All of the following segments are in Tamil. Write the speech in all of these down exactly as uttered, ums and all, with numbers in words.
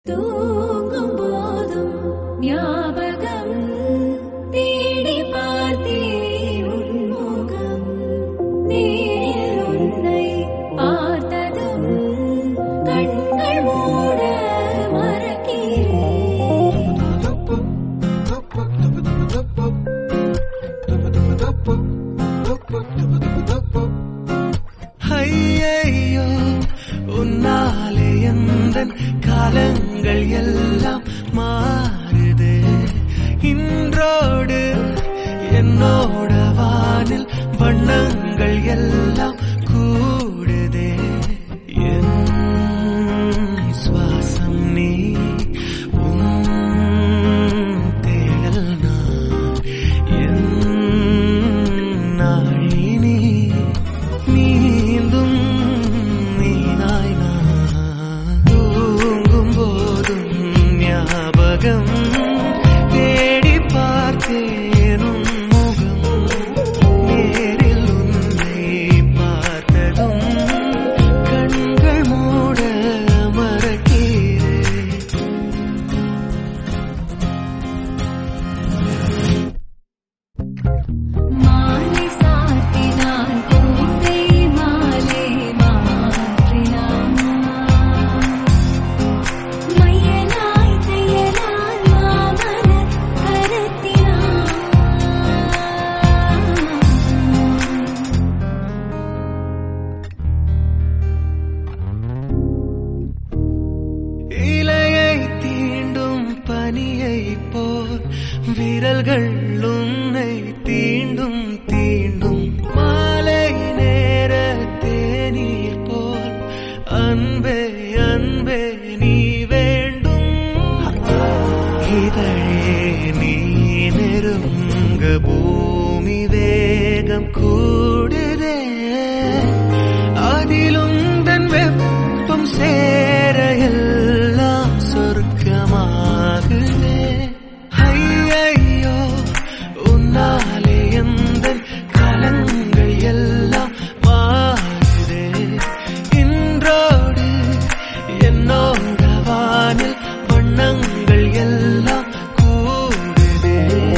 தூங்கும் போதும் ஞாபகம் தேடி பார்த்தேன் உன்முகம். நேரில் உன்னை பார்த்ததும் கண்கள் மூட மறக்கிறேன். ஐயையோ உன்னாலே எந்தன் காலங்கள் எல்லாம் மாறுதே. இன்றோடு என்னோட வானில் வண்ணங்கள் எல்லாம் கூடுதே. என் சுவாசம் நீ, உன் தேடல் நான், என் நாழி நீ, நீந்தும் நீனாய் நான். தூங்கும் போதும் ஞாபகம் தேடி பார்த்தேன் உன் முகம். நேரில் உன்னை பார்த்ததும் கண்கள் மூட மறக்கிறேன். மாலை சாத்தினான் பூங்கை மாலை மாற்றினான். மையலாய் தையலால் மாமலர் கருத்தினான். இலையை தீண்டும் பனியை போல் விரல்கள் உன்னை தீண்டும் தீண்டும். மாலை நேர தேநீர் போல் அன்பே அன்பே நீ வேண்டும். இதழே நீ நெருங்க பூமி வேகம் கூடுதே. அதிலும் தன் வெப்பம் சேர எல்லாம் சொர்க்கமாகுதே. ஐயையோ உன்னாலே எந்தன் காலங்கள் எல்லாம் மாறுதே. இன்றோடு என்னோட வானில் வண்ணங்கள் எல்லாம் கூடுதே.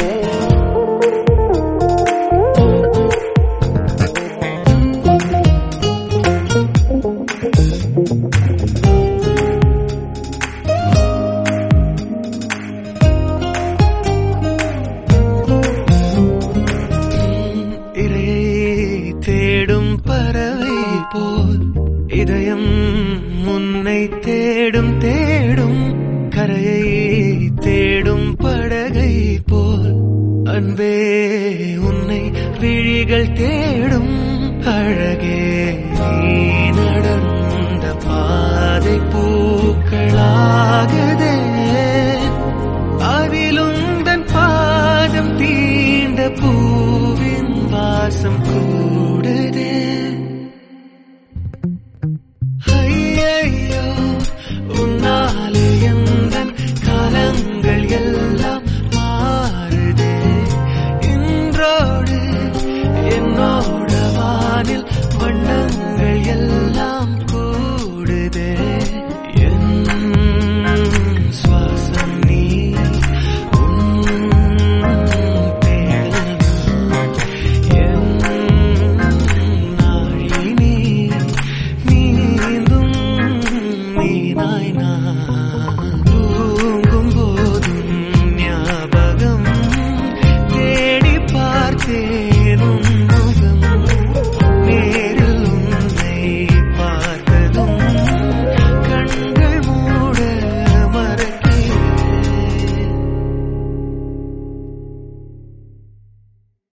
இரையை தேடும் பறவை போல் இதயம் முன்னை தேடும் தேடும். கரையை தேடும் படகை போல் அன்பே உன்னை விழிகள் தேடும். அழகே